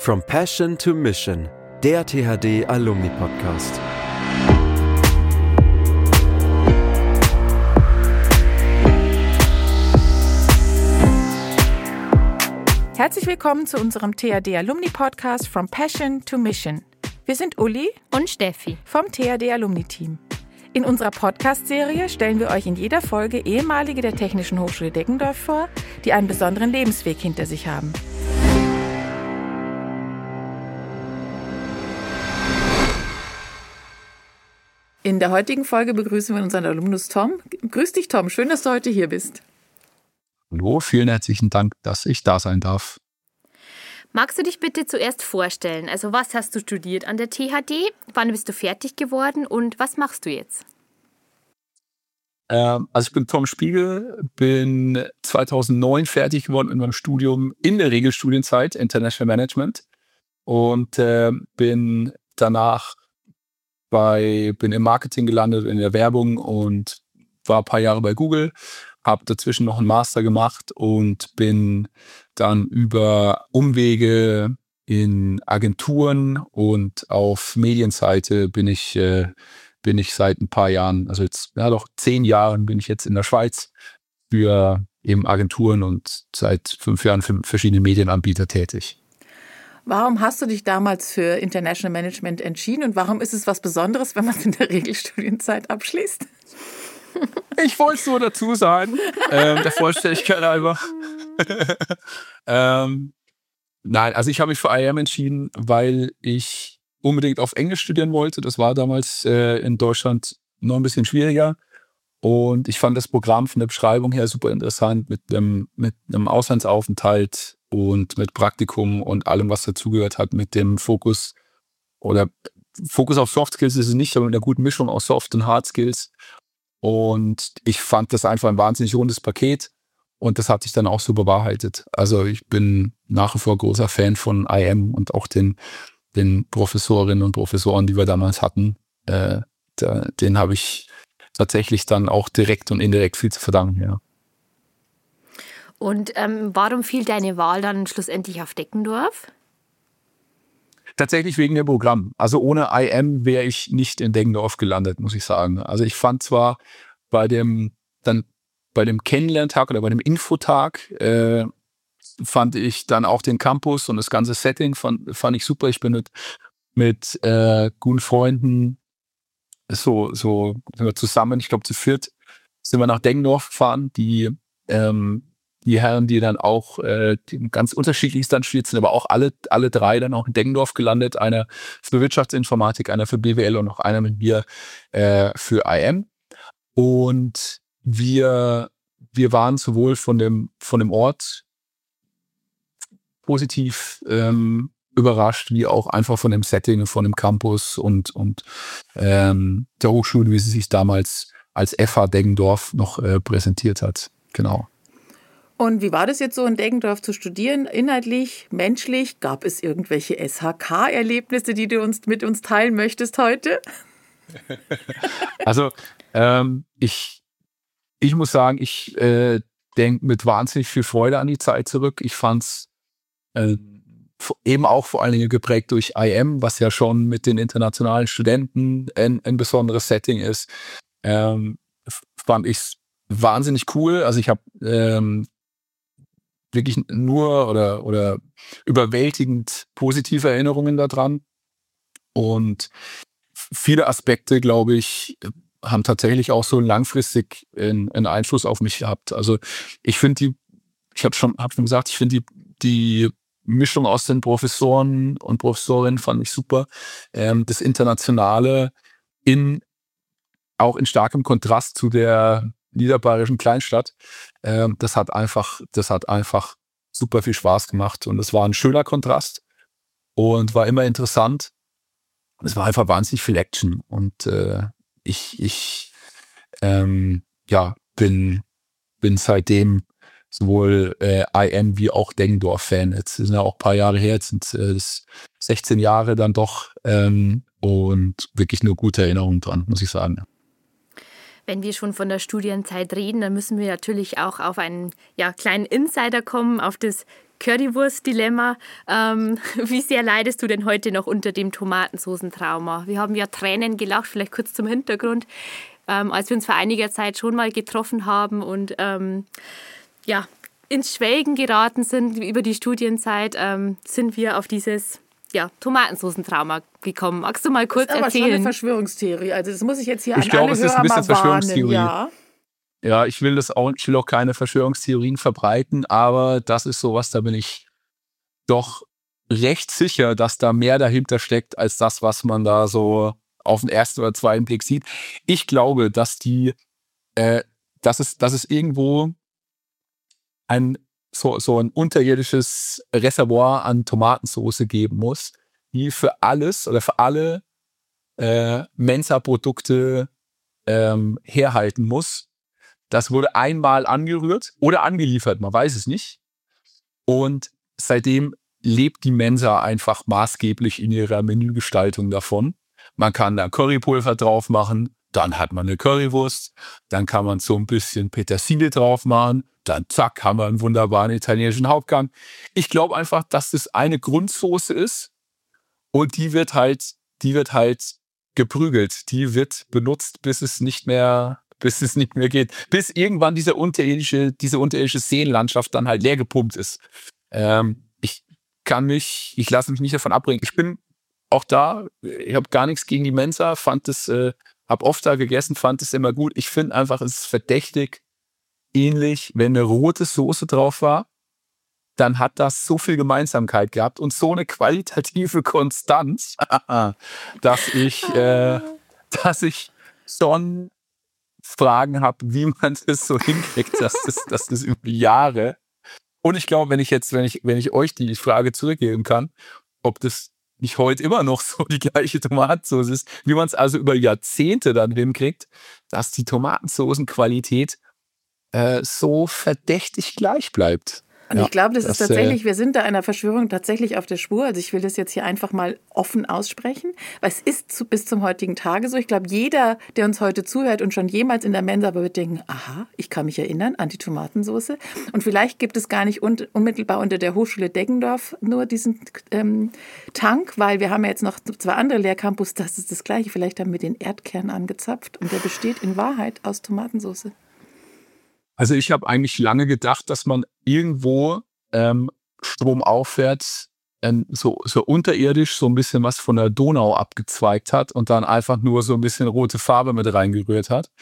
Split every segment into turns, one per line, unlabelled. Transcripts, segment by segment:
From Passion to Mission, der THD Alumni Podcast.
Herzlich willkommen zu unserem THD Alumni Podcast From Passion to Mission. Wir sind Uli
und Steffi
vom THD Alumni Team. In unserer Podcast-Serie stellen wir euch in jeder Folge ehemalige der Technischen Hochschule Deggendorf vor, die einen besonderen Lebensweg hinter sich haben. In der heutigen Folge begrüßen wir unseren Alumnus Tom. Grüß dich, Tom. Schön, dass du heute hier bist.
Hallo, vielen herzlichen Dank, dass ich da sein darf.
Magst du dich bitte zuerst vorstellen? Also was hast du studiert an der THD? Wann bist du fertig geworden und was machst du jetzt?
Also ich bin Tom Spiegel, bin 2009 fertig geworden in meinem Studium in der Regelstudienzeit International Management und bin danach bin im Marketing gelandet, in der Werbung und war ein paar Jahre bei Google, habe dazwischen noch einen Master gemacht und bin dann über Umwege in Agenturen und auf Medienseite bin ich seit ein paar Jahren, also jetzt 10 Jahren bin ich jetzt in der Schweiz für eben Agenturen und seit 5 Jahren für verschiedene Medienanbieter tätig.
Warum hast du dich damals für International Management entschieden und warum ist es was Besonderes, wenn man es in der Regelstudienzeit abschließt?
Ich wollte es nur dazu sagen, der Vollständigkeit halber. Nein, also ich habe mich für IM entschieden, weil ich unbedingt auf Englisch studieren wollte. Das war damals in Deutschland noch ein bisschen schwieriger. Und ich fand das Programm von der Beschreibung her super interessant mit einem Auslandsaufenthalt und mit Praktikum und allem, was dazugehört hat, mit dem Fokus auf Soft Skills ist es nicht, aber mit einer guten Mischung aus Soft und Hard Skills. Und ich fand das einfach ein wahnsinnig rundes Paket und das hat sich dann auch so bewahrheitet. Also ich bin nach wie vor großer Fan von IM und auch den Professorinnen und Professoren, die wir damals hatten. Den habe ich tatsächlich dann auch direkt und indirekt viel zu verdanken, ja.
Und warum fiel deine Wahl dann schlussendlich auf Deggendorf?
Tatsächlich wegen dem Programm. Also ohne IM wäre ich nicht in Deggendorf gelandet, muss ich sagen. Also ich fand zwar bei dem Kennenlerntag oder bei dem Infotag fand ich dann auch den Campus und das ganze Setting fand ich super. Ich bin mit guten Freunden so sind wir zusammen, ich glaube zu viert, sind wir nach Deggendorf gefahren. Die Herren, die dann auch die ganz unterschiedlich dann studiert sind, aber auch alle 3 dann auch in Deggendorf gelandet. Einer für Wirtschaftsinformatik, einer für BWL und noch einer mit mir für IM. Und wir waren sowohl von dem Ort positiv überrascht, wie auch einfach von dem Setting, von dem Campus und der Hochschule, wie sie sich damals als FH Deggendorf noch präsentiert hat. Genau.
Und wie war das jetzt so in Deggendorf zu studieren? Inhaltlich, menschlich? Gab es irgendwelche SHK-Erlebnisse, die du mit uns teilen möchtest heute?
Also ich muss sagen, ich denke mit wahnsinnig viel Freude an die Zeit zurück. Ich fand es eben auch vor allen Dingen geprägt durch IM, was ja schon mit den internationalen Studenten ein besonderes Setting ist. Fand ich es wahnsinnig cool. Also ich habe wirklich nur oder überwältigend positive Erinnerungen daran. Und viele Aspekte, glaube ich, haben tatsächlich auch so langfristig einen Einfluss auf mich gehabt. Also ich finde ich habe schon gesagt, ich finde die Mischung aus den Professoren und Professorinnen fand ich super. Das Internationale auch in starkem Kontrast zu der niederbayerischen Kleinstadt. Das hat einfach super viel Spaß gemacht und es war ein schöner Kontrast und war immer interessant. Es war einfach wahnsinnig viel Action und ich bin seitdem sowohl IM wie auch Deggendorf-Fan. Jetzt sind ja auch ein paar Jahre her, jetzt sind es 16 Jahre dann doch und wirklich nur gute Erinnerungen dran, muss ich sagen.
Wenn wir schon von der Studienzeit reden, dann müssen wir natürlich auch auf einen kleinen Insider kommen, auf das Currywurst-Dilemma. Wie sehr leidest du denn heute noch unter dem Tomatensoßentrauma? Wir haben ja Tränen gelacht, vielleicht kurz zum Hintergrund, als wir uns vor einiger Zeit schon mal getroffen haben und ins Schwelgen geraten sind über die Studienzeit, sind wir auf dieses Tomatensoßentrauma gekommen. Magst du mal kurz erzählen?
Das ist aber schon eine Verschwörungstheorie. Also das muss ich jetzt hier an
Ich glaube,
alle
es ist ein
Hörer
bisschen
mal
Verschwörungstheorie.
warnen.
Ja, ich will auch keine Verschwörungstheorien verbreiten, aber das ist sowas, da bin ich doch recht sicher, dass da mehr dahinter steckt, als das, was man da so auf den ersten oder zweiten Blick sieht. Ich glaube, dass dass es irgendwo so ein unterirdisches Reservoir an Tomatensauce geben muss, die für alles oder für alle Mensa-Produkte herhalten muss. Das wurde einmal angerührt oder angeliefert, man weiß es nicht. Und seitdem lebt die Mensa einfach maßgeblich in ihrer Menügestaltung davon. Man kann da Currypulver drauf machen, dann hat man eine Currywurst, dann kann man so ein bisschen Petersilie drauf machen, dann zack, haben wir einen wunderbaren italienischen Hauptgang. Ich glaube einfach, dass das eine Grundsoße ist und die wird halt geprügelt. Die wird benutzt, bis es nicht mehr geht. Bis irgendwann diese unterirdische Seenlandschaft dann halt leer gepumpt ist. Ich lasse mich nicht davon abbringen. Ich bin auch da, ich habe gar nichts gegen die Mensa, habe oft da gegessen, fand es immer gut. Ich finde einfach, es ist verdächtig ähnlich, wenn eine rote Soße drauf war, dann hat das so viel Gemeinsamkeit gehabt und so eine qualitative Konstanz, dass ich schon Fragen habe, wie man das so hinkriegt, dass das über Jahre. Und ich glaube, wenn ich euch die Frage zurückgeben kann, ob das nicht heute immer noch so die gleiche Tomatensauce ist, wie man es also über Jahrzehnte dann hinkriegt, dass die Tomatensoßenqualität so verdächtig gleich bleibt.
Und ich glaube, das ist tatsächlich, wir sind da einer Verschwörung tatsächlich auf der Spur. Also ich will das jetzt hier einfach mal offen aussprechen, weil es ist bis zum heutigen Tage so. Ich glaube, jeder, der uns heute zuhört und schon jemals in der Mensa war, wird denken, aha, ich kann mich erinnern an die Tomatensauce. Und vielleicht gibt es gar nicht unmittelbar unter der Hochschule Deggendorf nur diesen Tank, weil wir haben ja jetzt noch 2 andere Lehrcampus, das ist das Gleiche. Vielleicht haben wir den Erdkern angezapft und der besteht in Wahrheit aus Tomatensauce.
Also ich habe eigentlich lange gedacht, dass man irgendwo stromaufwärts so unterirdisch so ein bisschen was von der Donau abgezweigt hat und dann einfach nur so ein bisschen rote Farbe mit reingerührt hat.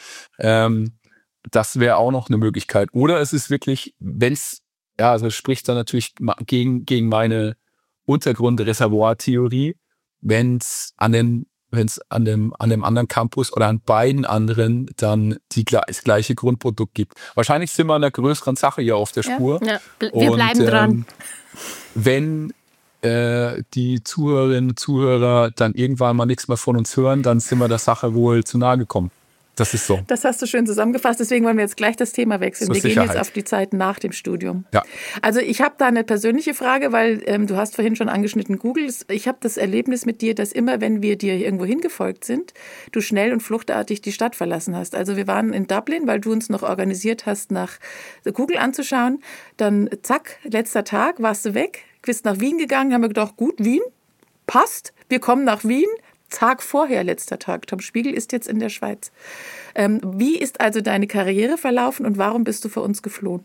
Das wäre auch noch eine Möglichkeit. Oder es ist wirklich, also es spricht dann natürlich gegen meine Untergrundreservoir-Theorie, wenn es an dem anderen Campus oder an beiden anderen dann das gleiche Grundprodukt gibt. Wahrscheinlich sind wir einer größeren Sache hier auf der Spur.
Ja, wir bleiben dran.
Wenn die Zuhörerinnen und Zuhörer dann irgendwann mal nichts mehr von uns hören, dann sind wir der Sache wohl zu nahe gekommen. Das ist so.
Das hast du schön zusammengefasst, deswegen wollen wir jetzt gleich das Thema wechseln. Wir gehen jetzt auf die Zeit nach dem Studium.
Ja.
Also ich habe da eine persönliche Frage, weil du hast vorhin schon angeschnitten Google. Ich habe das Erlebnis mit dir, dass immer, wenn wir dir irgendwo hingefolgt sind, du schnell und fluchtartig die Stadt verlassen hast. Also wir waren in Dublin, weil du uns noch organisiert hast, nach Google anzuschauen. Dann zack, letzter Tag, warst du weg, bist nach Wien gegangen, haben wir gedacht, gut, Wien, passt, wir kommen nach Wien. Tag vorher, letzter Tag. Tom Spiegel ist jetzt in der Schweiz. Wie ist also deine Karriere verlaufen und warum bist du vor uns geflohen?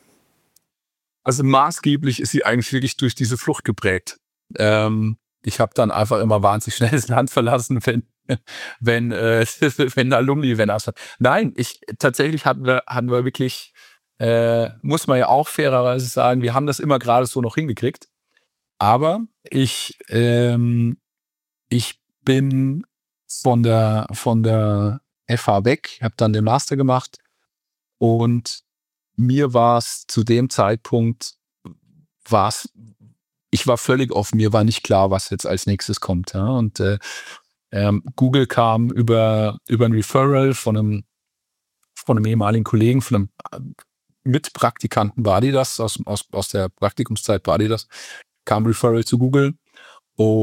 Also maßgeblich ist sie eigentlich wirklich durch diese Flucht geprägt. Ich habe dann einfach immer wahnsinnig schnell das Land verlassen, wenn Alumni-Events hat. Nein, tatsächlich hatten wir wirklich, muss man ja auch fairerweise sagen, wir haben das immer gerade so noch hingekriegt. Aber ich bin von der FH weg, habe dann den Master gemacht und mir war es zu dem Zeitpunkt, ich war völlig offen, mir war nicht klar, was jetzt als nächstes kommt. Ja? Und Google kam über ein Referral von einem ehemaligen Kollegen, von einem Mitpraktikanten war die das, aus der Praktikumszeit war die das, kam Referral zu Google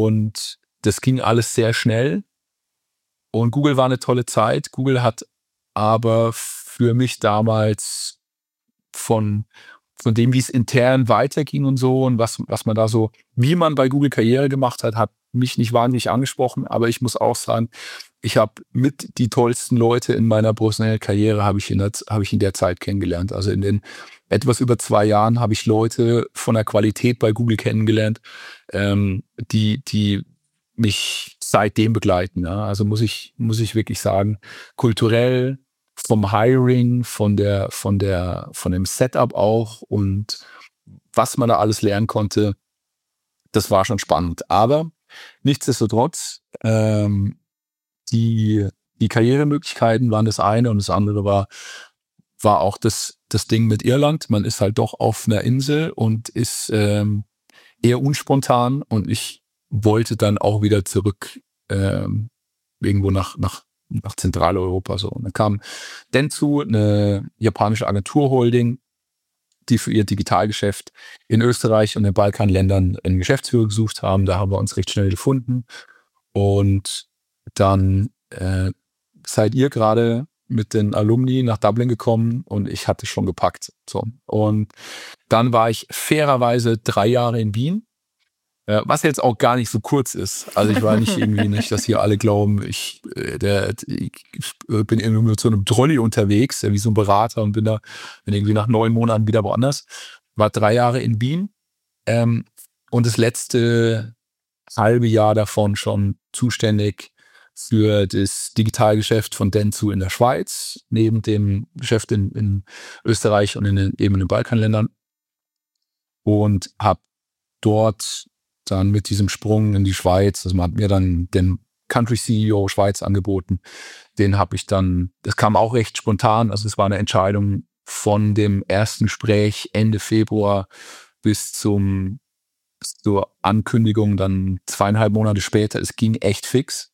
und das ging alles sehr schnell und Google war eine tolle Zeit. Google hat aber für mich damals von dem, wie es intern weiterging und so und was man da so, wie man bei Google Karriere gemacht hat mich nicht wahnsinnig angesprochen. Aber ich muss auch sagen, ich habe mit die tollsten Leute in meiner professionellen Karriere habe ich in der Zeit kennengelernt. Also in den etwas über 2 Jahren habe ich Leute von der Qualität bei Google kennengelernt, die mich seitdem begleiten. Ja. Also muss ich wirklich sagen, kulturell, vom Hiring, von dem Setup auch und was man da alles lernen konnte, das war schon spannend. Aber nichtsdestotrotz, die Karrieremöglichkeiten waren das eine und das andere war auch das Ding mit Irland. Man ist halt doch auf einer Insel und ist eher unspontan und ich wollte dann auch wieder zurück irgendwo nach Zentraleuropa. So. Und dann kam Dentsu, eine japanische Agenturholding, die für ihr Digitalgeschäft in Österreich und den Balkanländern einen Geschäftsführer gesucht haben. Da haben wir uns recht schnell gefunden. Und dann seid ihr gerade mit den Alumni nach Dublin gekommen und ich hatte schon gepackt. So. Und dann war ich fairerweise 3 Jahre in Wien, was jetzt auch gar nicht so kurz ist. Also ich war nicht irgendwie nicht, dass hier alle glauben, ich bin irgendwie mit so einem Trolley unterwegs, wie so ein Berater und bin irgendwie nach 9 Monaten wieder woanders. War 3 Jahre in Wien und das letzte halbe Jahr davon schon zuständig für das Digitalgeschäft von Dentsu in der Schweiz, neben dem Geschäft in Österreich und eben in den Balkanländern. Und habe dort dann mit diesem Sprung in die Schweiz, also man hat mir dann den Country CEO Schweiz angeboten, den habe ich dann, das kam auch recht spontan, also es war eine Entscheidung von dem ersten Gespräch Ende Februar bis zur Ankündigung dann 2,5 Monate später. Es ging echt fix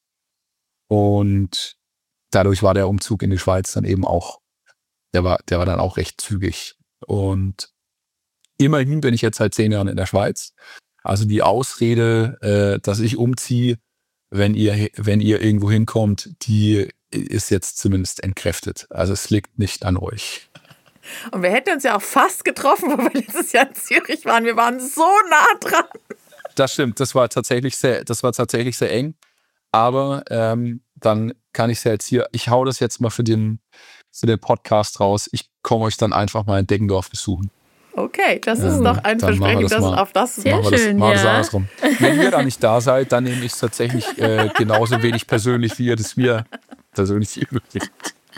und dadurch war der Umzug in die Schweiz dann eben auch, der war dann auch recht zügig und immerhin bin ich jetzt seit 10 Jahren in der Schweiz. Also die Ausrede, dass ich umziehe, wenn ihr irgendwo hinkommt, die ist jetzt zumindest entkräftet. Also es liegt nicht an euch.
Und wir hätten uns ja auch fast getroffen, wo wir letztes Jahr in Zürich waren. Wir waren so nah dran.
Das stimmt, das war tatsächlich sehr eng. Aber dann kann ich es ja jetzt hier, ich hau das jetzt mal für den Podcast raus. Ich komme euch dann einfach mal in Deggendorf besuchen.
Okay, das ist doch ein Versprechen, dass auf das
sehr schön,
machen wir das andersrum. Wenn ihr da nicht da seid, dann nehme ich es tatsächlich genauso wenig persönlich, wie ihr das mir persönlich übrigens.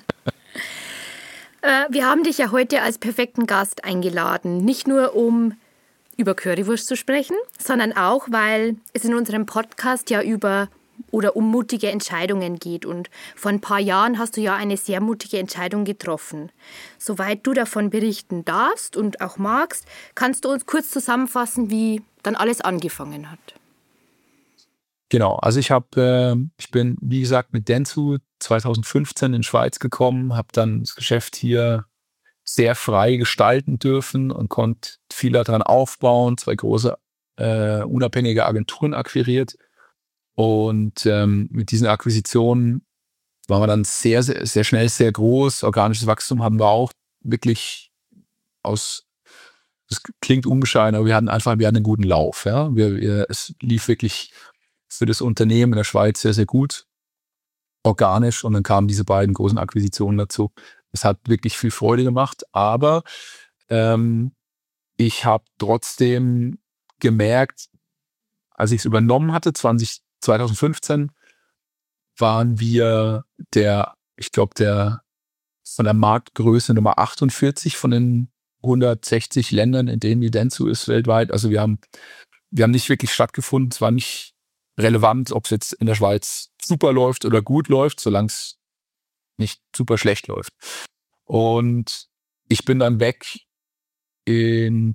Wir haben dich ja heute als perfekten Gast eingeladen. Nicht nur, um über Currywurst zu sprechen, sondern auch, weil es in unserem Podcast ja um mutige Entscheidungen geht. Und vor ein paar Jahren hast du ja eine sehr mutige Entscheidung getroffen. Soweit du davon berichten darfst und auch magst, kannst du uns kurz zusammenfassen, wie dann alles angefangen hat.
Genau, also ich bin, wie gesagt, mit Dentsu 2015 in die Schweiz gekommen, habe dann das Geschäft hier sehr frei gestalten dürfen und konnte viel daran aufbauen, 2 große unabhängige Agenturen akquiriert. Und mit diesen Akquisitionen waren wir dann sehr, sehr, sehr schnell sehr groß. Organisches Wachstum haben wir auch wirklich das klingt unbescheiden, aber wir hatten einen guten Lauf. Ja? Es lief wirklich für das Unternehmen in der Schweiz sehr, sehr gut, organisch. Und dann kamen diese beiden großen Akquisitionen dazu. Es hat wirklich viel Freude gemacht, aber ich habe trotzdem gemerkt, als ich es übernommen hatte, 2015, waren wir von der Marktgröße Nummer 48 von den 160 Ländern, in denen die Dentsu ist weltweit. Also wir haben nicht wirklich stattgefunden. Es war nicht relevant, ob es jetzt in der Schweiz super läuft oder gut läuft, solange es nicht super schlecht läuft. Und ich bin dann weg Ende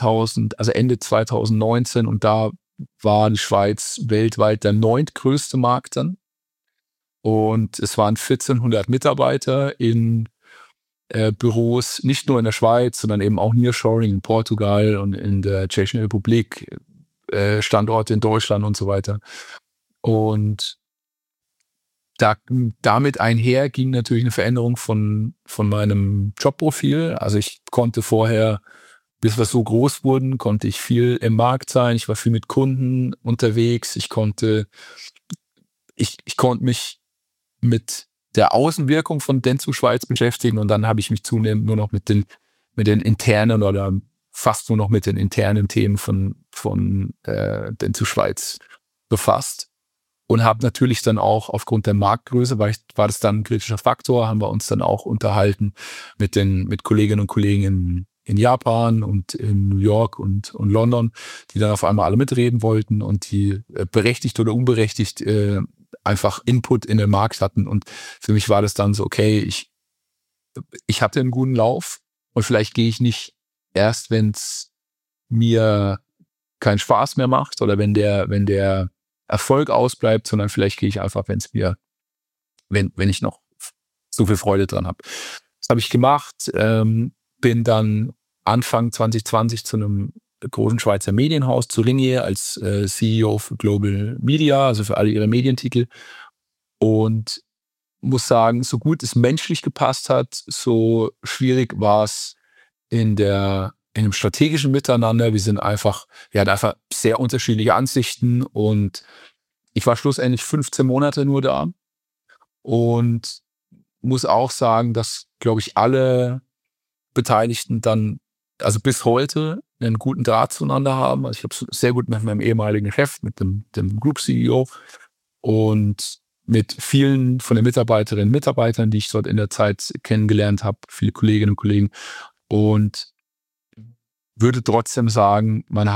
2019 und da war die Schweiz weltweit der 9. größte Markt dann. Und es waren 1400 Mitarbeiter in Büros, nicht nur in der Schweiz, sondern eben auch Nearshoring in Portugal und in der Tschechischen Republik, Standorte in Deutschland und so weiter. Und damit einher ging natürlich eine Veränderung von meinem Jobprofil. Also ich konnte vorher, bis wir so groß wurden, konnte ich viel im Markt sein. Ich war viel mit Kunden unterwegs. Ich konnte mich mit der Außenwirkung von Dentsu Schweiz beschäftigen und dann habe ich mich zunehmend nur noch mit den internen oder fast nur noch mit den internen Themen von Dentsu Schweiz befasst. Und habe natürlich dann auch aufgrund der Marktgröße, war das dann ein kritischer Faktor, haben wir uns dann auch unterhalten mit Kolleginnen und Kollegen in Japan und in New York und London, die dann auf einmal alle mitreden wollten und die berechtigt oder unberechtigt einfach Input in den Markt hatten. Und für mich war das dann so, okay, ich hatte einen guten Lauf und vielleicht gehe ich nicht erst, wenn es mir keinen Spaß mehr macht oder wenn der Erfolg ausbleibt, sondern vielleicht gehe ich einfach, wenn ich noch so viel Freude dran habe. Das habe ich gemacht, bin dann Anfang 2020 zu einem großen Schweizer Medienhaus, zu Ringier, als CEO für Global Media, also für alle ihre Medientitel. Und muss sagen, so gut es menschlich gepasst hat, so schwierig war es in einem strategischen Miteinander. Wir hatten einfach sehr unterschiedliche Ansichten und ich war schlussendlich 15 Monate nur da und muss auch sagen, dass, glaube ich, alle Beteiligten dann, also bis heute, einen guten Draht zueinander haben. Also ich habe es sehr gut mit meinem ehemaligen Chef, mit dem Group CEO und mit vielen von den Mitarbeiterinnen und Mitarbeitern, die ich dort in der Zeit kennengelernt habe, viele Kolleginnen und Kollegen. Und würde trotzdem sagen, wir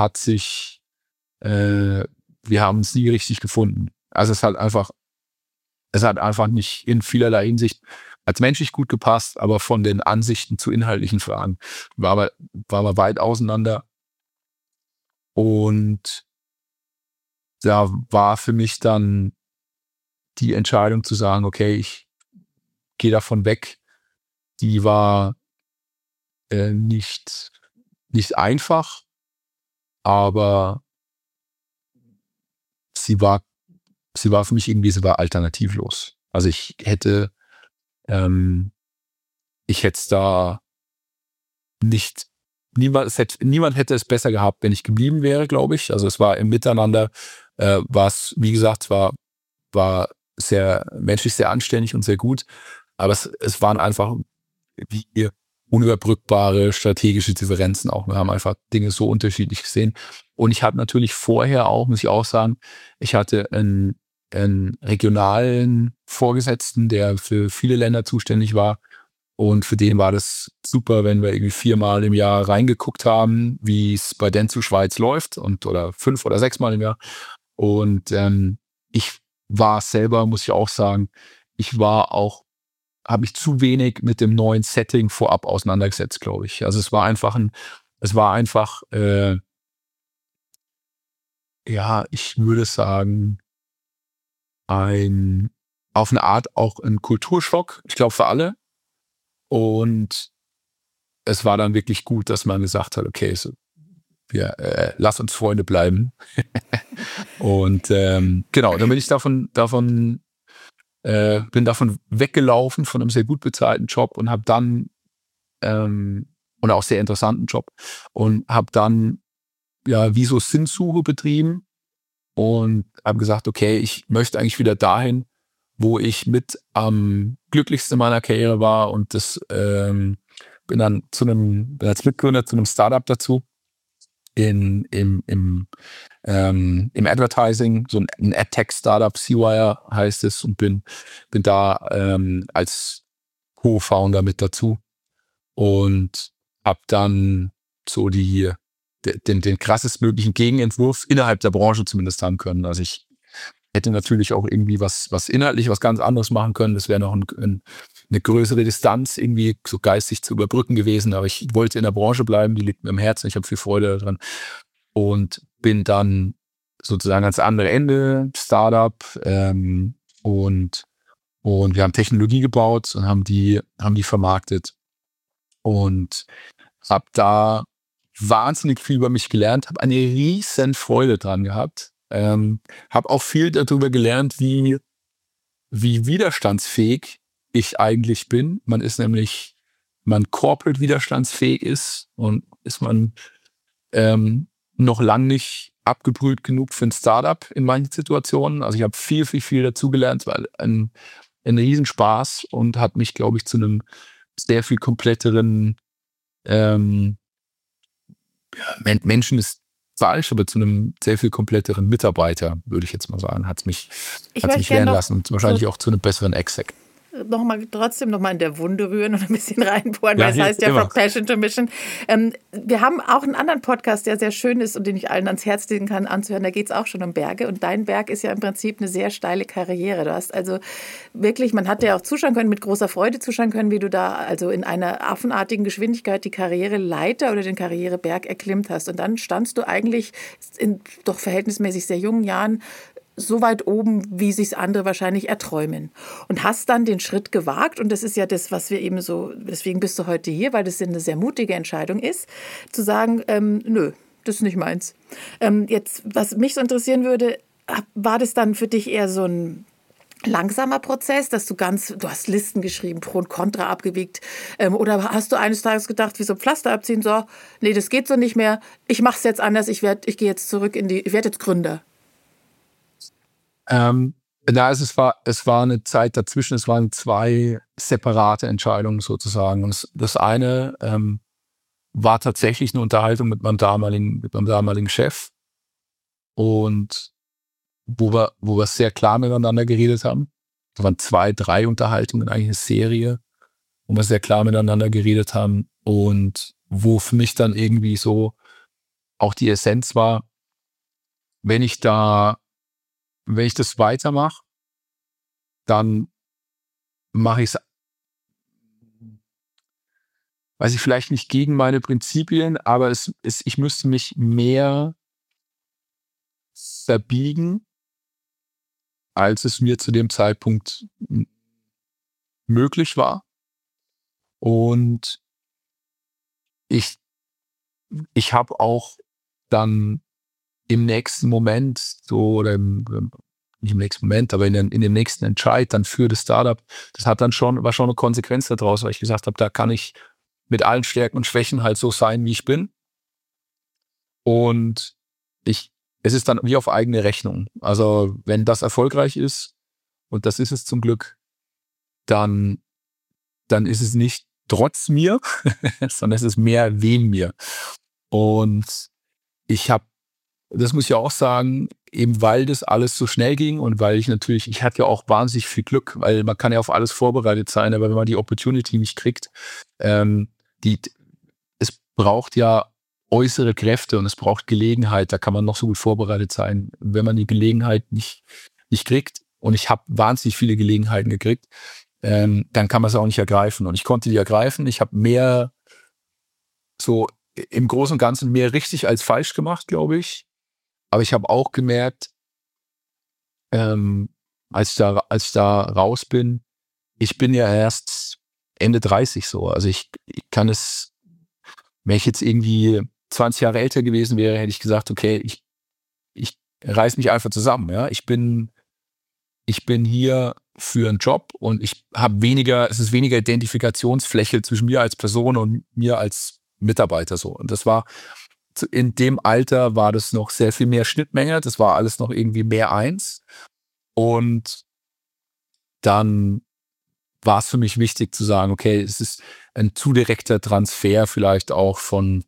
haben es nie richtig gefunden. Also es hat einfach nicht in vielerlei Hinsicht als menschlich gut gepasst, aber von den Ansichten zu inhaltlichen Fragen waren wir weit auseinander. Und da war für mich dann die Entscheidung zu sagen, okay, ich gehe davon weg. Die war nicht einfach, aber sie war für mich irgendwie, sie war alternativlos. Also ich hätte es da niemand hätte es besser gehabt, wenn ich geblieben wäre, glaube ich. Also es war im Miteinander, wie gesagt, war sehr menschlich, sehr anständig und sehr gut. Aber es waren einfach wie unüberbrückbare strategische Differenzen auch. Wir haben einfach Dinge so unterschiedlich gesehen. Und ich habe natürlich vorher auch, muss ich auch sagen, ich hatte einen regionalen Vorgesetzten, der für viele Länder zuständig war. Und für den war das super, wenn wir irgendwie 4-mal im Jahr reingeguckt haben, wie es bei Dentsu Schweiz läuft oder 5 oder 6-mal im Jahr. Und ich war selber, muss ich auch sagen, habe mich zu wenig mit dem neuen Setting vorab auseinandergesetzt, glaube ich. Also es war einfach ich würde sagen, auf eine Art auch ein Kulturschock, ich glaube für alle. Und es war dann wirklich gut, dass man gesagt hat, okay, lass uns Freunde bleiben. Und genau, dann bin ich davon weggelaufen von einem sehr gut bezahlten Job und habe dann und auch sehr interessanten Job und habe dann wie so Sinnsuche betrieben und habe gesagt, okay, ich möchte eigentlich wieder dahin, wo ich mit am glücklichsten in meiner Karriere war und das bin dann als Mitgründer zu einem Startup dazu im Advertising, so ein AdTech-Startup, CWire heißt es, und bin da als Co-Founder mit dazu und habe dann so den krassest möglichen Gegenentwurf innerhalb der Branche zumindest haben können. Also ich hätte natürlich auch irgendwie was inhaltlich, was ganz anderes machen können. Das wäre noch eine größere Distanz irgendwie so geistig zu überbrücken gewesen. Aber ich wollte in der Branche bleiben, die liegt mir am Herzen. Ich habe viel Freude daran. Und bin dann sozusagen ans andere Ende, Startup. Und wir haben Technologie gebaut und haben die vermarktet. Und habe da wahnsinnig viel über mich gelernt, habe eine riesen Freude dran gehabt. Habe auch viel darüber gelernt, wie wie widerstandsfähig ich eigentlich bin. Man corporate widerstandsfähig ist und ist man noch lang nicht abgebrüht genug für ein Startup in manchen Situationen. Also ich habe viel, viel, viel dazugelernt, weil ein Riesenspaß und hat mich, glaube ich, zu einem sehr viel kompletteren Menschen ist falsch, aber zu einem sehr viel kompletteren Mitarbeiter, würde ich jetzt mal sagen, hat's mich lernen lassen und wahrscheinlich auch zu einem besseren Exec.
Trotzdem noch mal in der Wunde rühren und ein bisschen reinbohren, weil es heißt ja From Passion to Mission. Wir haben auch einen anderen Podcast, der sehr schön ist und den ich allen ans Herz legen kann, anzuhören. Da geht es auch schon um Berge. Und dein Berg ist ja im Prinzip eine sehr steile Karriere. Du hast also wirklich, man hat ja auch zuschauen können, mit großer Freude zuschauen können, wie du da also in einer affenartigen Geschwindigkeit die Karriereleiter oder den Karriereberg erklimmt hast. Und dann standst du eigentlich in doch verhältnismäßig sehr jungen Jahren so weit oben, wie sich's andere wahrscheinlich erträumen. Und hast dann den Schritt gewagt, und das ist ja das, was wir eben so, deswegen bist du heute hier, weil das eine sehr mutige Entscheidung ist, zu sagen, nö, das ist nicht meins. Jetzt, was mich so interessieren würde, war das dann für dich eher so ein langsamer Prozess, dass du hast Listen geschrieben, Pro und Contra abgewiegt, oder hast du eines Tages gedacht, wie so ein Pflaster abziehen, so, nee, das geht so nicht mehr, ich mach's jetzt anders, ich gehe jetzt zurück ich werde jetzt Gründer.
Es war eine Zeit dazwischen, es waren 2 separate Entscheidungen sozusagen. Und das eine war tatsächlich eine Unterhaltung mit meinem damaligen Chef und wo wir sehr klar miteinander geredet haben. Es waren 2, 3 Unterhaltungen, eigentlich eine Serie, wo wir sehr klar miteinander geredet haben und wo für mich dann irgendwie so auch die Essenz war, wenn ich das weitermache, dann mache ich es, weiß ich, vielleicht nicht gegen meine Prinzipien, aber ich müsste mich mehr verbiegen, als es mir zu dem Zeitpunkt möglich war. Und ich habe auch dann im nächsten Moment nicht im nächsten Moment, aber in dem nächsten Entscheid dann für das Startup, war schon eine Konsequenz daraus, weil ich gesagt habe, da kann ich mit allen Stärken und Schwächen halt so sein, wie ich bin. Und es ist dann wie auf eigene Rechnung. Also wenn das erfolgreich ist, und das ist es zum Glück, dann ist es nicht trotz mir, sondern es ist mehr wegen mir. Und das muss ich auch sagen, eben weil das alles so schnell ging und weil ich hatte ja auch wahnsinnig viel Glück, weil man kann ja auf alles vorbereitet sein, aber wenn man die Opportunity nicht kriegt, es braucht ja äußere Kräfte und es braucht Gelegenheit, da kann man noch so gut vorbereitet sein. Wenn man die Gelegenheit nicht kriegt, und ich habe wahnsinnig viele Gelegenheiten gekriegt, dann kann man es auch nicht ergreifen. Und ich konnte die ergreifen. Ich habe mehr so im Großen und Ganzen mehr richtig als falsch gemacht, glaube ich. Aber ich habe auch gemerkt, als ich da raus bin, ich bin ja erst Ende 30 so. Also ich kann es, wenn ich jetzt irgendwie 20 Jahre älter gewesen wäre, hätte ich gesagt, okay, ich reiß mich einfach zusammen. Ja? Ich bin hier für einen Job und es ist weniger Identifikationsfläche zwischen mir als Person und mir als Mitarbeiter so. Und das war in dem Alter war das noch sehr viel mehr Schnittmenge. Das war alles noch irgendwie mehr eins. Und dann war es für mich wichtig zu sagen, okay, es ist ein zu direkter Transfer vielleicht auch von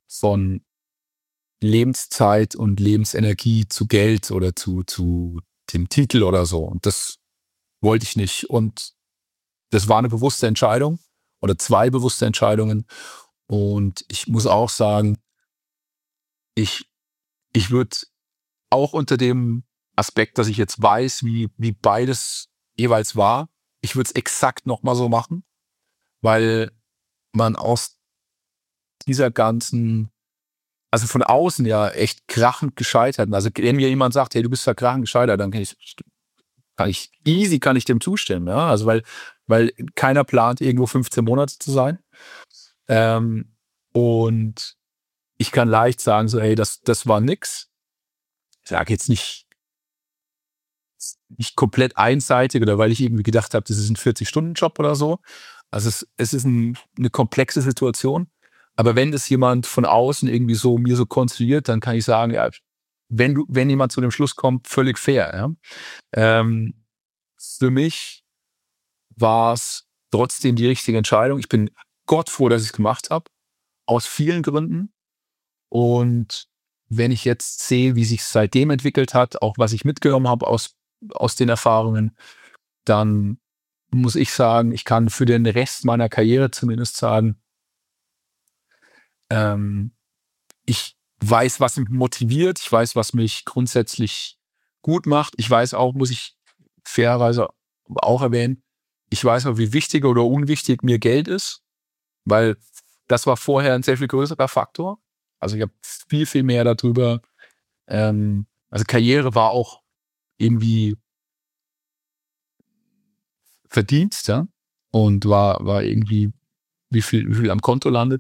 Lebenszeit und Lebensenergie zu Geld oder zu dem Titel oder so. Und das wollte ich nicht. Und das war eine bewusste Entscheidung oder 2 bewusste Entscheidungen. Und ich muss auch sagen, ich würde auch unter dem Aspekt, dass ich jetzt weiß, wie beides jeweils war, ich würde es exakt nochmal so machen, weil man aus dieser ganzen, also von außen ja echt krachend gescheitert. Also wenn mir jemand sagt, hey, du bist ja krachend gescheitert, dann kann ich dem zustimmen. Ja? Also weil keiner plant, irgendwo 15 Monate zu sein. Und ich kann leicht sagen, so, hey, das war nix. Ich sage jetzt nicht, nicht komplett einseitig oder weil ich irgendwie gedacht habe, das ist ein 40-Stunden-Job oder so. Also es ist eine komplexe Situation. Aber wenn das jemand von außen irgendwie so mir so konstruiert, dann kann ich sagen, ja, wenn jemand zu dem Schluss kommt, völlig fair. Ja. Für mich war es trotzdem die richtige Entscheidung. Ich bin Gott froh, dass ich es gemacht habe. Aus vielen Gründen. Und wenn ich jetzt sehe, wie sich seitdem entwickelt hat, auch was ich mitgenommen habe aus den Erfahrungen, dann muss ich sagen, ich kann für den Rest meiner Karriere zumindest sagen, ich weiß, was mich motiviert, ich weiß, was mich grundsätzlich gut macht. Ich weiß auch, muss ich fairerweise auch erwähnen, ich weiß auch, wie wichtig oder unwichtig mir Geld ist, weil das war vorher ein sehr viel größerer Faktor. Also ich habe viel, viel mehr darüber, also Karriere war auch irgendwie Verdienst, ja, und war irgendwie, wie viel am Konto landet.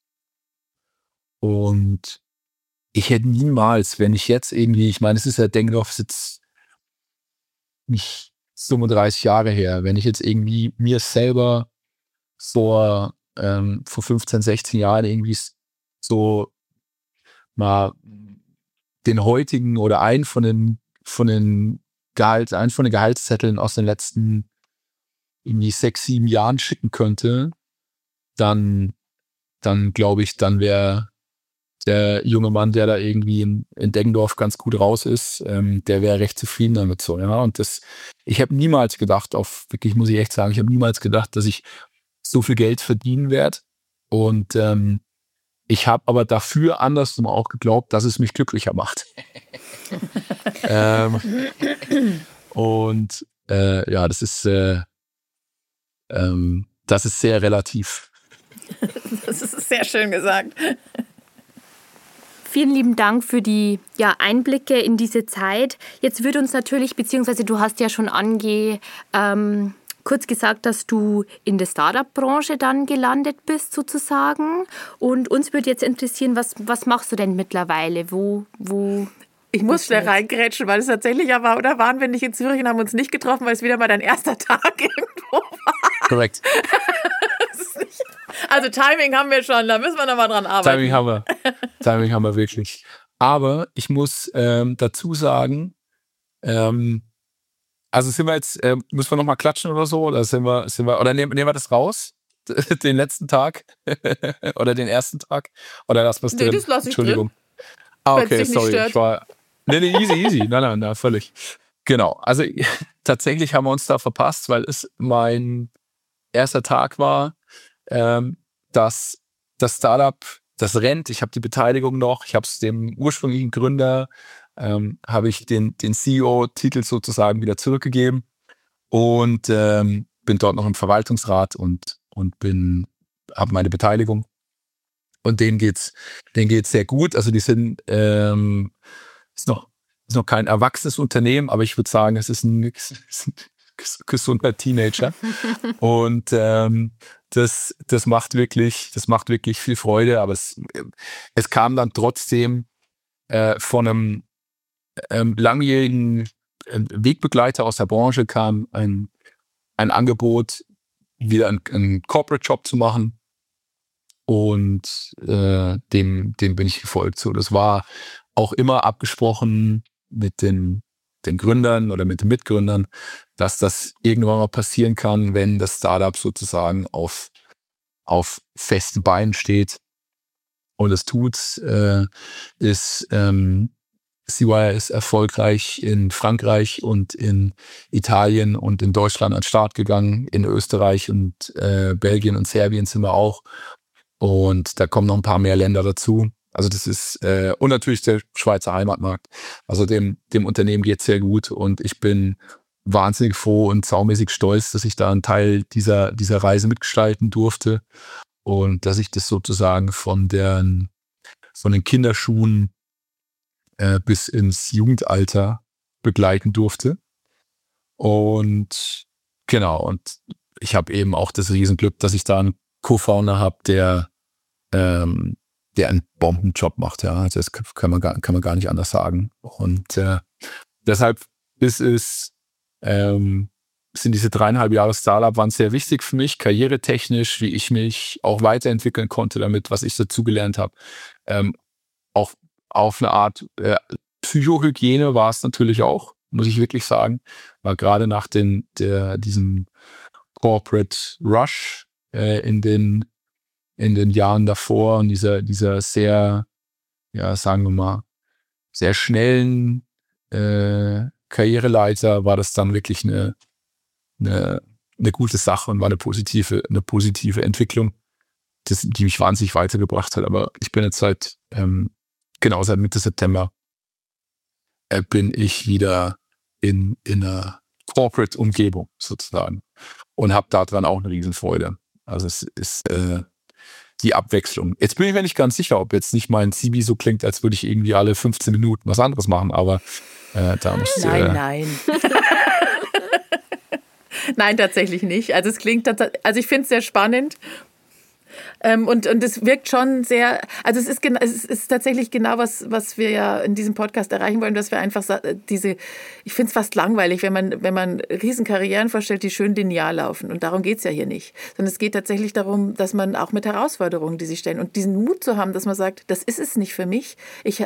Und ich hätte niemals, wenn ich jetzt irgendwie, ich meine, es ist ja Dengdorf, ist jetzt nicht 35 Jahre her, wenn ich jetzt irgendwie mir selber vor 15, 16 Jahren irgendwie so mal den heutigen oder einen von den Gehaltszetteln aus den letzten irgendwie 6, 7 Jahren schicken könnte, dann glaube ich, dann wäre der junge Mann, der da irgendwie in Deggendorf ganz gut raus ist, der wäre recht zufrieden damit so, ja. Und ich habe niemals gedacht, wirklich muss ich echt sagen, ich habe niemals gedacht, dass ich so viel Geld verdienen werde. Und ich habe aber dafür andersrum auch geglaubt, dass es mich glücklicher macht. Und ja, das ist sehr relativ.
Das ist sehr schön gesagt.
Vielen lieben Dank für die Einblicke in diese Zeit. Jetzt würde uns natürlich, beziehungsweise du hast ja schon kurz gesagt, dass du in der Startup-Branche dann gelandet bist sozusagen. Und uns würde jetzt interessieren, was machst du denn mittlerweile? Wo
Ich muss schnell reingrätschen, weil es tatsächlich ja war, oder waren wir nicht in Zürich und haben uns nicht getroffen, weil es wieder mal dein erster Tag irgendwo war.
Korrekt.
Also Timing haben wir schon, da müssen wir nochmal dran arbeiten.
Timing haben wir wirklich. Aber ich muss dazu sagen, also sind wir jetzt, müssen wir nochmal klatschen oder so? Oder oder nehmen wir das raus? Den letzten Tag? Oder den ersten Tag? Oder lassen wir es drin?
Nee, das lasse ich
Entschuldigung.
drin.
Okay, sorry. Nee, easy. Nein, völlig. Genau. Also tatsächlich haben wir uns da verpasst, weil es mein erster Tag war, dass das Startup, das rennt. Ich habe die Beteiligung noch. Ich habe es dem ursprünglichen Gründer, habe ich den CEO-Titel sozusagen wieder zurückgegeben und bin dort noch im Verwaltungsrat und habe meine Beteiligung. Und denen geht's sehr gut. Also die sind ist noch kein erwachsenes Unternehmen, aber ich würde sagen, es ist ein gesunder Teenager. Und das macht wirklich viel Freude. Aber es kam dann trotzdem von einem langjährigen Wegbegleiter aus der Branche kam ein Angebot, wieder einen Corporate-Job zu machen. Und dem bin ich gefolgt. So, das war auch immer abgesprochen mit den Gründern oder mit den Mitgründern, dass das irgendwann mal passieren kann, wenn das Startup sozusagen auf festen Beinen steht. Und es tut's. Seawire ist erfolgreich in Frankreich und in Italien und in Deutschland an den Start gegangen. In Österreich und Belgien und Serbien sind wir auch. Und da kommen noch ein paar mehr Länder dazu. Also das ist, und natürlich der Schweizer Heimatmarkt. Also dem Unternehmen geht's sehr gut und ich bin wahnsinnig froh und saumäßig stolz, dass ich da einen Teil dieser Reise mitgestalten durfte und dass ich das sozusagen von den Kinderschuhen bis ins Jugendalter begleiten durfte. Und genau, und ich habe eben auch das Riesenglück, dass ich da einen Co-Founder habe, der einen Bombenjob macht, ja. Das kann man gar nicht anders sagen. Und deshalb sind diese 3,5 Jahre Startup waren sehr wichtig für mich, karrieretechnisch, wie ich mich auch weiterentwickeln konnte damit, was ich dazugelernt habe. Auch auf eine Art Psychohygiene war es natürlich auch, muss ich wirklich sagen, weil gerade nach diesem Corporate Rush in den Jahren davor und dieser sehr, ja, sagen wir mal, sehr schnellen Karriereleiter war das dann wirklich eine gute Sache und war eine positive Entwicklung, die mich wahnsinnig weitergebracht hat. Aber ich bin jetzt seit Mitte September bin ich wieder in einer Corporate-Umgebung sozusagen und habe daran auch eine Riesenfreude. Also es ist die Abwechslung. Jetzt bin ich mir nicht ganz sicher, ob jetzt nicht mein CV so klingt, als würde ich irgendwie alle 15 Minuten was anderes machen, aber da muss
Nein. Nein, tatsächlich nicht. Also ich finde es sehr spannend. Und es wirkt schon sehr, also es ist tatsächlich genau was wir ja in diesem Podcast erreichen wollen, dass wir einfach ich finde es fast langweilig, wenn man riesen Karrieren vorstellt, die schön linear laufen. Und darum geht es ja hier nicht. Sondern es geht tatsächlich darum, dass man auch mit Herausforderungen, die sich stellen und diesen Mut zu haben, dass man sagt, das ist es nicht für mich. Ich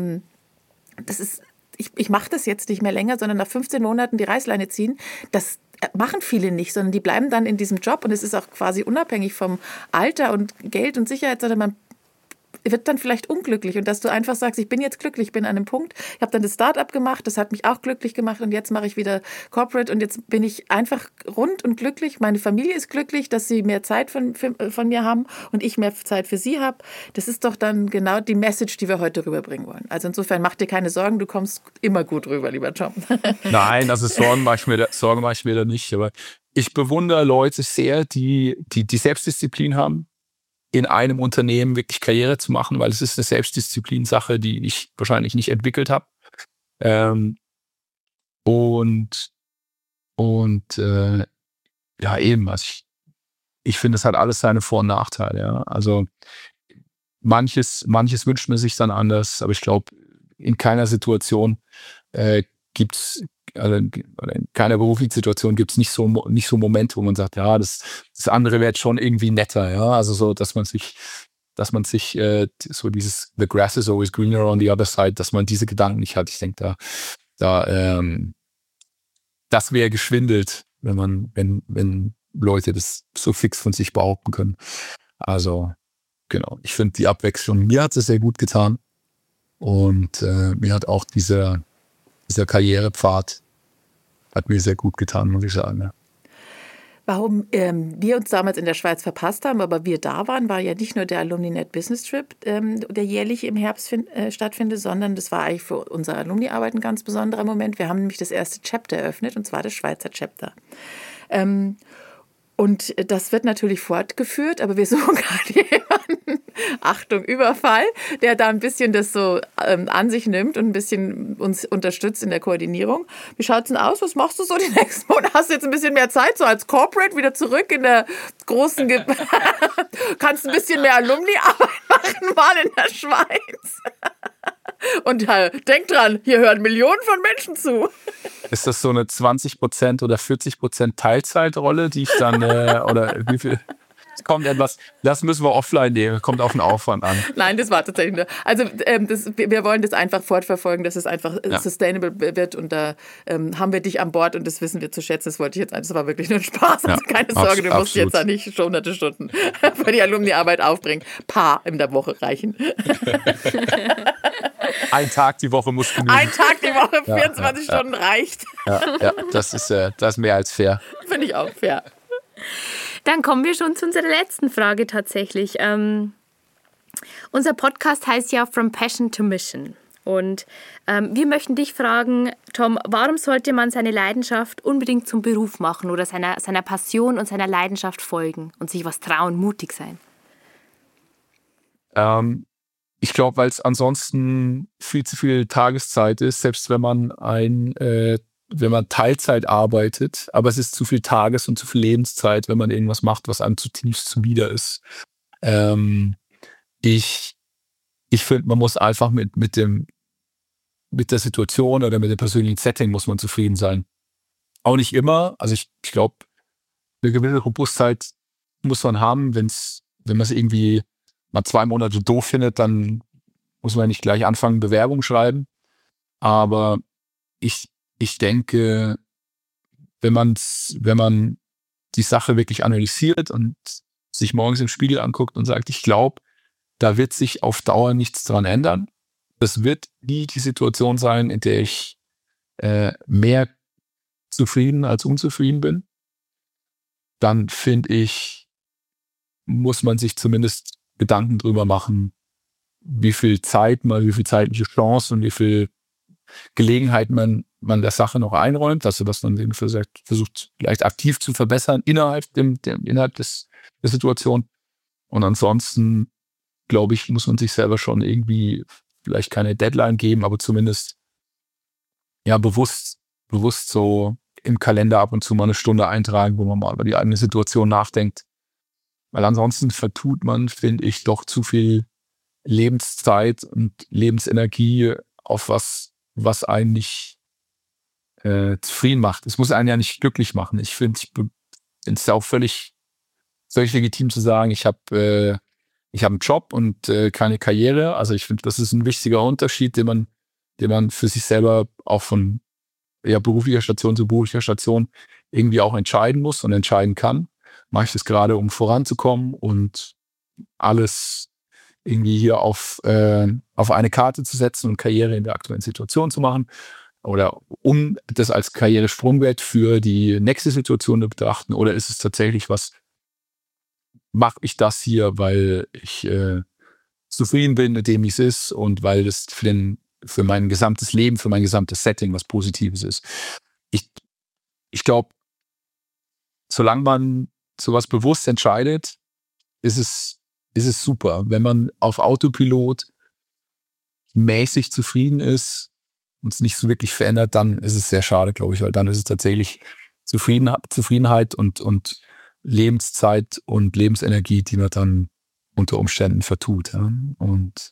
mache das jetzt nicht mehr länger, sondern nach 15 Monaten die Reißleine ziehen. Das machen viele nicht, sondern die bleiben dann in diesem Job und es ist auch quasi unabhängig vom Alter und Geld und Sicherheit, sondern man wird dann vielleicht unglücklich und dass du einfach sagst, ich bin jetzt glücklich, ich bin an einem Punkt, ich habe dann das Start-up gemacht, das hat mich auch glücklich gemacht und jetzt mache ich wieder Corporate und jetzt bin ich einfach rund und glücklich, meine Familie ist glücklich, dass sie mehr Zeit von mir haben und ich mehr Zeit für sie habe. Das ist doch dann genau die Message, die wir heute rüberbringen wollen. Also insofern mach dir keine Sorgen, du kommst immer gut rüber, lieber Tom.
Nein, also Sorgen mache ich mir da nicht, aber ich bewundere Leute sehr, die Selbstdisziplin haben, in einem Unternehmen wirklich Karriere zu machen, weil es ist eine Selbstdisziplin-Sache, die ich wahrscheinlich nicht entwickelt habe. Ja, eben, also ich finde, es hat alles seine Vor- und Nachteile. Ja. Also manches wünscht man sich dann anders, aber ich glaube, in keiner Situation gibt's, also in keiner beruflichen Situation gibt es nicht so Momente, wo man sagt, ja, das andere wäre jetzt schon irgendwie netter, ja, also so, dass man sich so dieses The grass is always greener on the other side, dass man diese Gedanken nicht hat. Ich denke, das wäre geschwindelt, wenn Leute das so fix von sich behaupten können. Also genau, ich finde die Abwechslung, mir hat es sehr gut getan und mir hat auch dieser Karrierepfad hat mir sehr gut getan, muss ich sagen. Ja.
Warum wir uns damals in der Schweiz verpasst haben, aber wir da waren, war ja nicht nur der AlumniNet Business Trip, der jährlich im Herbst stattfindet, sondern das war eigentlich für unsere Alumni-Arbeit ein ganz besonderer Moment. Wir haben nämlich das erste Chapter eröffnet, und zwar das Schweizer Chapter. Und das wird natürlich fortgeführt, aber wir suchen gerade jemanden, Achtung, Überfall, der da ein bisschen das so an sich nimmt und ein bisschen uns unterstützt in der Koordinierung. Wie schaut's denn aus? Was machst du so die nächsten Monate? Hast du jetzt ein bisschen mehr Zeit, so als Corporate wieder zurück in der großen... Kannst ein bisschen mehr Alumni-Arbeit machen, mal in der Schweiz? Und denk dran, hier hören Millionen von Menschen zu.
Ist das so eine 20% oder 40% Teilzeitrolle, die ich dann, oder wie viel? Kommt etwas, das müssen wir offline nehmen, kommt auf den Aufwand an.
Nein, das war tatsächlich nur. Also wir wollen das einfach fortverfolgen, dass es einfach sustainable wird und da haben wir dich an Bord und das wissen wir zu schätzen. Das wollte ich jetzt, das war wirklich nur ein Spaß. Also keine Sorge, du musst jetzt da nicht schon hunderte Stunden für die Alumni-Arbeit aufbringen. Paar in der Woche reichen.
Ein Tag die Woche muss genügen.
Ein Tag die Woche, 24 Stunden reicht.
Ja, das ist mehr als fair.
Finde ich auch fair.
Dann kommen wir schon zu unserer letzten Frage tatsächlich. Unser Podcast heißt ja From Passion to Mission. Und wir möchten dich fragen, Tom, warum sollte man seine Leidenschaft unbedingt zum Beruf machen oder seiner Passion und seiner Leidenschaft folgen und sich was trauen, mutig sein?
Ich glaube, weil es ansonsten viel zu viel Tageszeit ist, selbst wenn man wenn man Teilzeit arbeitet, aber es ist zu viel Tages- und zu viel Lebenszeit, wenn man irgendwas macht, was einem zutiefst zuwider ist. Ich finde, man muss einfach mit dem mit der Situation oder mit dem persönlichen Setting muss man zufrieden sein. Auch nicht immer. Also ich glaube, eine gewisse Robustheit muss man haben. Wenn man es irgendwie mal 2 Monate doof findet, dann muss man nicht gleich anfangen, Bewerbung schreiben. Aber ich denke, wenn man die Sache wirklich analysiert und sich morgens im Spiegel anguckt und sagt, ich glaube, da wird sich auf Dauer nichts dran ändern. Das wird nie die Situation sein, in der ich mehr zufrieden als unzufrieden bin. Dann finde ich, muss man sich zumindest Gedanken drüber machen, wie viel zeitliche Chance und wie viel Gelegenheit man der Sache noch einräumt, also dass man eben versucht, vielleicht aktiv zu verbessern innerhalb der Situation. Und ansonsten, glaube ich, muss man sich selber schon irgendwie vielleicht keine Deadline geben, aber zumindest bewusst so im Kalender ab und zu mal eine Stunde eintragen, wo man mal über die eigene Situation nachdenkt. Weil ansonsten vertut man, finde ich, doch zu viel Lebenszeit und Lebensenergie auf was einen nicht zufrieden macht. Es muss einen ja nicht glücklich machen. Ich finde es ja auch völlig legitim zu sagen, ich habe einen Job und keine Karriere. Also ich finde, das ist ein wichtiger Unterschied, den man für sich selber auch von beruflicher Station zu beruflicher Station irgendwie auch entscheiden muss und entscheiden kann. Mache ich das gerade, um voranzukommen und alles irgendwie hier auf eine Karte zu setzen und Karriere in der aktuellen Situation zu machen oder um das als Karrieresprungbrett für die nächste Situation zu betrachten, oder ist es tatsächlich mache ich das hier, weil ich zufrieden bin mit dem, wie es ist und weil das für mein gesamtes Leben, für mein gesamtes Setting was Positives ist. Ich glaube, solange man sowas bewusst entscheidet, ist es super. Wenn man auf Autopilot mäßig zufrieden ist und es nicht so wirklich verändert, dann ist es sehr schade, glaube ich, weil dann ist es tatsächlich Zufriedenheit und Lebenszeit und Lebensenergie, die man dann unter Umständen vertut. Ja? Und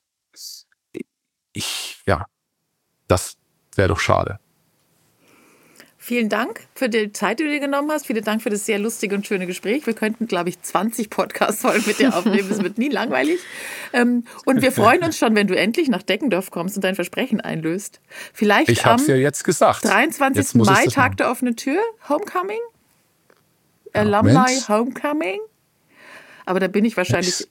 das wäre doch schade.
Vielen Dank für die Zeit, die du dir genommen hast. Vielen Dank für das sehr lustige und schöne Gespräch. Wir könnten, glaube ich, 20 Podcast-Folgen mit dir aufnehmen. Es wird nie langweilig. Und wir freuen uns schon, wenn du endlich nach Deckendorf kommst und dein Versprechen einlöst. Vielleicht
ich habe es ja jetzt gesagt.
23. Mai, Tag der offenen Tür, Homecoming. Alumni Homecoming. Aber da bin ich wahrscheinlich,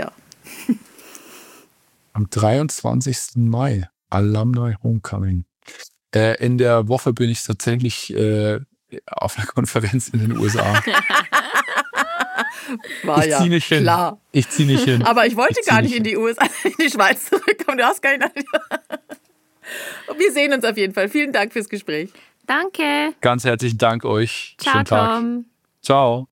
Am 23. Mai, Alumni Homecoming. In der Woche bin ich tatsächlich auf einer Konferenz in den USA.
Ich ziehe nicht hin. Klar.
Ich ziehe nicht hin.
Aber ich wollte gar nicht in die USA, in die Schweiz zurückkommen. Du hast gar nicht. Wir sehen uns auf jeden Fall. Vielen Dank fürs Gespräch.
Danke.
Ganz herzlichen Dank euch.
Ciao,
Schönen Tag.
Tom.
Ciao.